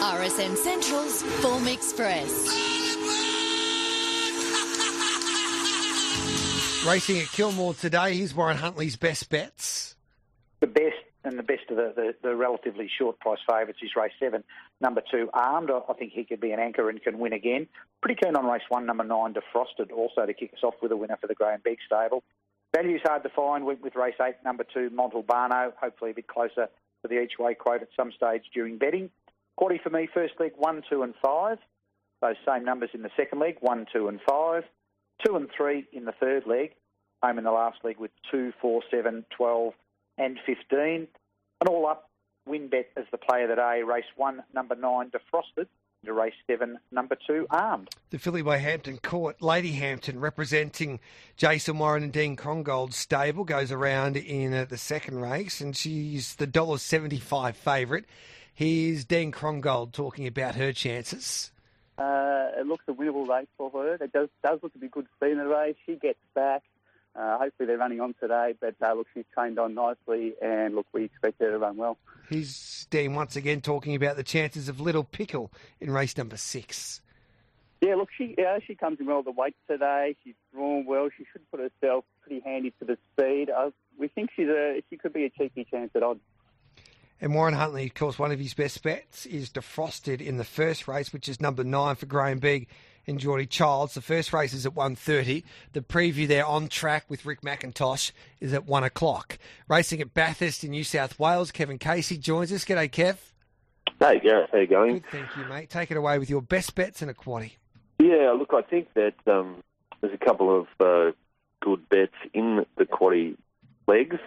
RSN Central's Form Express. Racing at Kilmore today, here's Warren Huntley's best bets. The best and the best of the relatively short price favourites is race 7, number 2, Armed. I think he could be an anchor and can win again. Pretty keen on race 1, number 9, Defrosted, also to kick us off with a winner for the Graham Begg stable. Value's hard to find with race 8, number 2, Montalbano, hopefully a bit closer to the each way quote at some stage during betting. Quaddy for me, first leg, 1, 2 and 5. Those same numbers in the second leg, 1, 2 and 5. 2 and 3 in the third leg. Home in the last leg with 2, 4, 7, 12 and 15. And all up, WinBet as the play of the day. Race 1, number 9, Defrosted. To race 7, number 2, Armed. The filly by Hampton Court, Lady Hampton, representing Jason Warren and Dean Crongold's stable, goes around in the second race, and she's the $1.75 favourite. Here's Dean Crongold talking about her chances. It looks a winnable race for her. It does look to be good speed in the race. She gets back. Hopefully they're running on today, but look, she's trained on nicely, and look, we expect her to run well. Here's Dean once again talking about the chances of Little Pickle in race number 6. Yeah, look, she comes in well the weight today. She's drawn well. She should put herself pretty handy to the speed. We think she could be a cheeky chance at odds. And Warren Huntley, of course, one of his best bets is Defrosted in the first race, which is number 9 for Graham Begg and Geordie Childs. The first race is at 1:30. The preview there on track with Rick McIntosh is at 1 o'clock. Racing at Bathurst in New South Wales, Kevin Casey joins us. G'day, Kev. Hey, Gareth, how you going? Good, thank you, mate. Take it away with your best bets and a quaddie. Yeah, look, I think that there's a couple of good bets in the quaddie legs.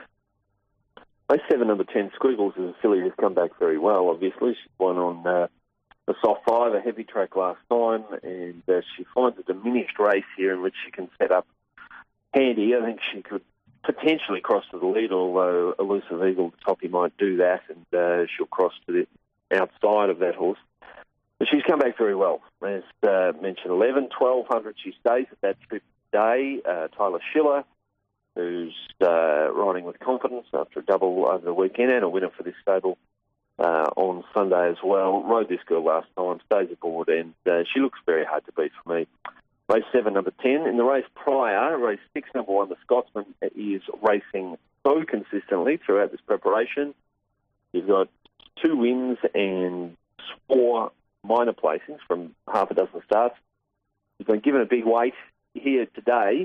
Race 7, number 10, Squiggles, is a filly who's come back very well, obviously. She won on a soft 5, a heavy track last time, and she finds a diminished race here in which she can set up handy. I think she could potentially cross to the lead, although Elusive Eagle, the toppy, might do that, and she'll cross to the outside of that horse. But she's come back very well. As mentioned, 1,200 she stays at that trip today. Tyler Schiller, who's riding with confidence after a double over the weekend, and a winner for this stable on Sunday as well. Rode this girl last time, stays aboard, and she looks very hard to beat for me. Race 7, number 10. In the race prior, race 6, number 1, the Scotsman, is racing so consistently throughout this preparation. You've got 2 wins and 4 minor placings from half a dozen starts. He's been given a big weight here today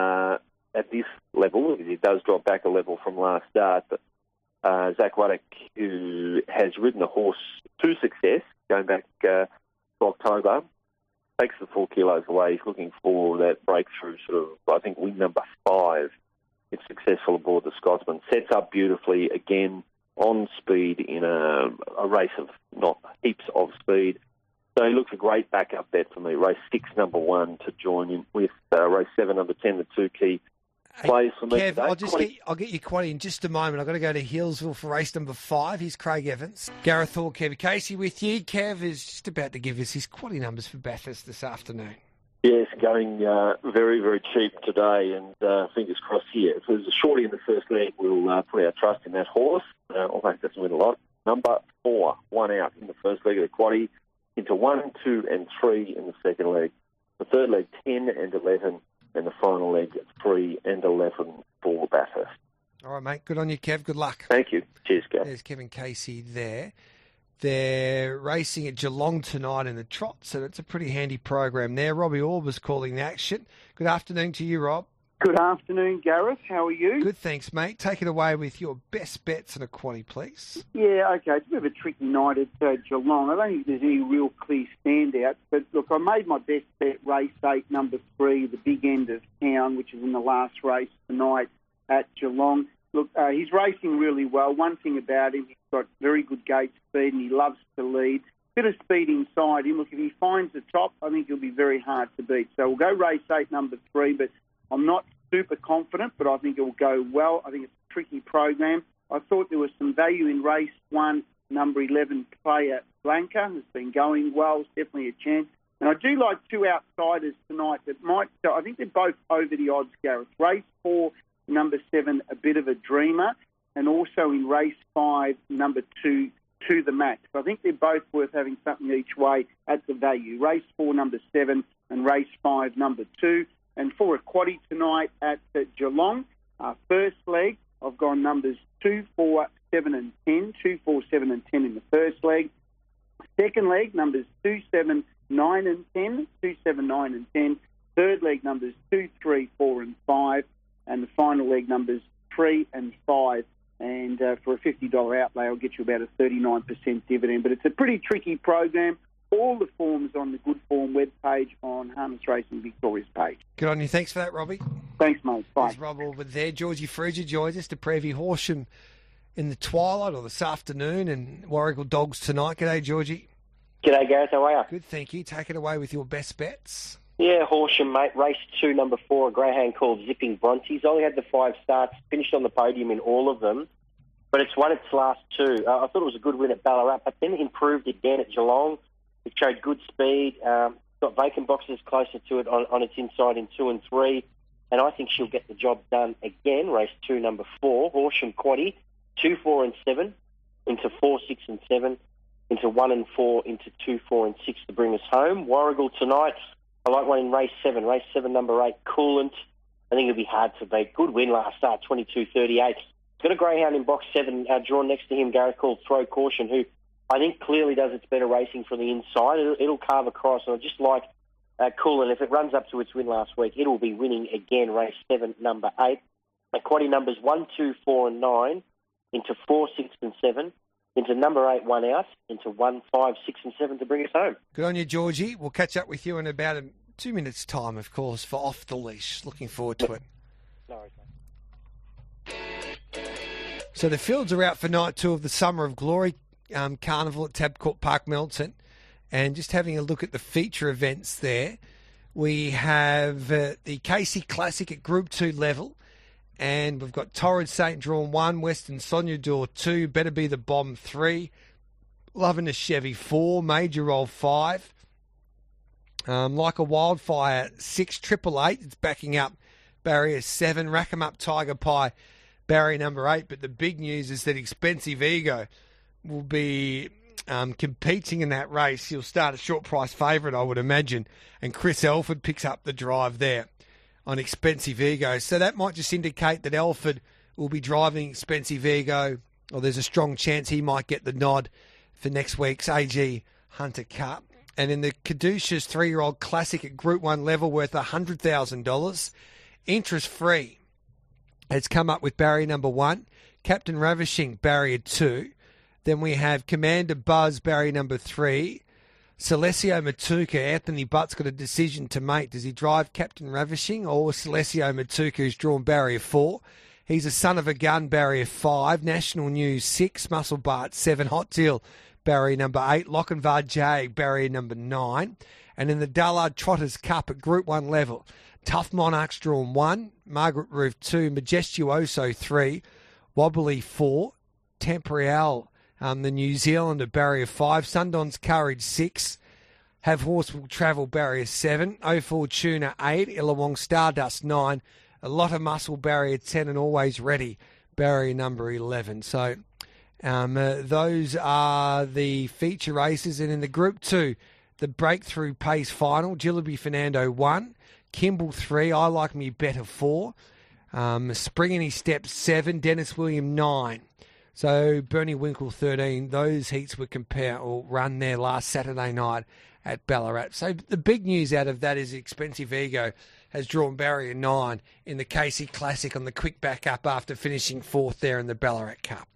at this level. It does drop back a level from last start, but Zach Waddock, who has ridden a horse to success going back to October, takes the 4 kilos away. He's looking for that breakthrough sort of, I think, win number 5 if successful aboard the Scotsman. Sets up beautifully again on speed in a race of not heaps of speed. So he looks a great backup bet for me. Race 6, number 1, to join in with race 7, number 10, the 2 key plays for me Kev, today. I'll get you quaddie in just a moment. I've got to go to Hillsville for race number 5. Here's Craig Evans. Gareth Hall, Kev Casey with you. Kev is just about to give us his quaddie numbers for Bathurst this afternoon. Yes, going very, very cheap today, and fingers crossed here. If there's a shorty in the first leg, we'll put our trust in that horse, although it doesn't win a lot. Number 4, 1 out in the first leg of the quaddie, into 1, 2 and 3 in the second leg. The third leg, 10 and 11, and the final leg, 3 and 11 for Bathurst. All right, mate. Good on you, Kev. Good luck. Thank you. Cheers, Kev. There's Kevin Casey there. They're racing at Geelong tonight in the trot, so it's a pretty handy program there. Robbie Orr was calling the action. Good afternoon to you, Rob. Good afternoon, Gareth. How are you? Good, thanks, mate. Take it away with your best bets and a quaddie, please. Yeah, okay. It's a bit of a tricky night at Geelong. I don't think there's any real clear standouts. But, look, I made my best bet, race 8, number 3, the big end of town, which is in the last race tonight at Geelong. Look, he's racing really well. One thing about him, he's got very good gate speed and he loves to lead. Bit of speed inside him. Look, if he finds the top, I think he'll be very hard to beat. So we'll go race 8, number 3, but I'm not super confident, but I think it will go well. I think it's a tricky program. I thought there was some value in race 1, number 11, Player Blanca. Has been going well. It's definitely a chance. And I do like 2 outsiders tonight that might, so I think they're both over the odds, Gareth. Race 4, number 7, A Bit of a Dreamer. And also in race 5, number 2, to the max. I think they're both worth having something each way at the value. Race 4, number 7, and race 5, number 2. And for a quaddie tonight at Geelong, first leg, I've gone numbers 2, 4, 7 and 10. 2, 4, 7 and 10 in the first leg. Second leg, numbers 2, 7, 9 and 10. 2, 7, 9 and 10. Third leg, numbers 2, 3, 4 and 5. And the final leg, numbers 3 and 5. And for a $50 outlay, I'll get you about a 39% dividend. But it's a pretty tricky program. All the forms on the Good Form webpage on Harness Racing Victoria's page. Good on you. Thanks for that, Robbie. Thanks, mate. Bye. There's Rob over there. Georgie Frugia joins us to preview Horsham in the twilight or this afternoon and Warrigal Dogs tonight. G'day, Georgie. G'day, Gareth. How are you? Good, thank you. Take it away with your best bets. Yeah, Horsham, mate. Race 2, number 4, a greyhound called Zipping Brontes. Only had the 5 starts, finished on the podium in all of them, but it's won its last 2. I thought it was a good win at Ballarat, but then improved again at Geelong. It showed good speed, got vacant boxes closer to it on its inside in 2 and 3, and I think she'll get the job done again. Race 2, number 4, Horsham Quaddie, 2, 4 and 7, into 4, 6 and 7, into 1 and 4, into 2, 4 and 6 to bring us home. Warrigal tonight, I like one in race 7. Race 7, number 8, Coolant. I think it'll be hard to beat. Good win last start, 22.38. He's got a greyhound in box 7 drawn next to him, Gareth, called Throw Caution, who I think clearly does its better racing from the inside. It'll carve across, and I just like Coolant. If it runs up to its win last week, it'll be winning again. Race 7, number 8. The quaddie numbers 1, 2, 4 and 9, into 4, 6 and 7, into number 8, 1 out, into 1, 5, 6 and 7 to bring us home. Good on you, Georgie. We'll catch up with you in about 2 minutes' time, of course, for Off the Leash. Looking forward to it. No worries, mate. So the fields are out for night 2 of the Summer of Glory Carnival at Tabcorp Park, Melton. And just having a look at the feature events there, we have the Casey Classic at Group 2 level. And we've got Torrid St. Drawn 1, Western Sognador 2, Better Be the Bomb 3, Loving a Chevy 4, Major Roll 5, Like a Wildfire 6, Triple 8, it's backing up Barrier 7, Rack 'em Up Tiger Pie, Barrier number 8. But the big news is that Expensive Ego will be competing in that race. He'll start a short price favourite, I would imagine, and Chris Elford picks up the drive there on Expensive Ego. So that might just indicate that Elford will be driving Expensive Ego, or there's a strong chance he might get the nod for next week's AG Hunter Cup. And in the Caduceus 3-year-old Classic at Group 1 level worth $100,000, interest-free, has come up with barrier number 1, Captain Ravishing, barrier 2. Then we have Commander Buzz, barrier number 3. Celesio Matuka, Anthony Butt's got a decision to make. Does he drive Captain Ravishing or Celesio Matuka, who's drawn barrier 4? He's a son of a gun, barrier 5. National News 6. Muscle Bart 7. Hot Deal, barrier number 8. Lochinvar J, barrier number 9. And in the Dullard Trotters Cup at Group 1 level, Tough Monarchs drawn 1. Margaret Roof 2. Majestuoso 3. Wobbly 4. Temporeal, the New Zealander, barrier 5. Sundon's Courage 6. Have Horse Will Travel, barrier 7. O Fortuna 8. Illawong Stardust 9. A Lot of Muscle, barrier 10. And Always Ready, barrier number 11. So those are the feature races. And in the Group 2, the Breakthrough Pace Final, Jillaby Fernando 1. Kimball 3. I Like Me Better 4. Spring in His Step 7. Dennis William 9. So Bernie Winkle 13, those heats were run there last Saturday night at Ballarat. So the big news out of that is Expensive Ego has drawn barrier 9 in the Casey Classic on the quick back up after finishing 4th there in the Ballarat Cup.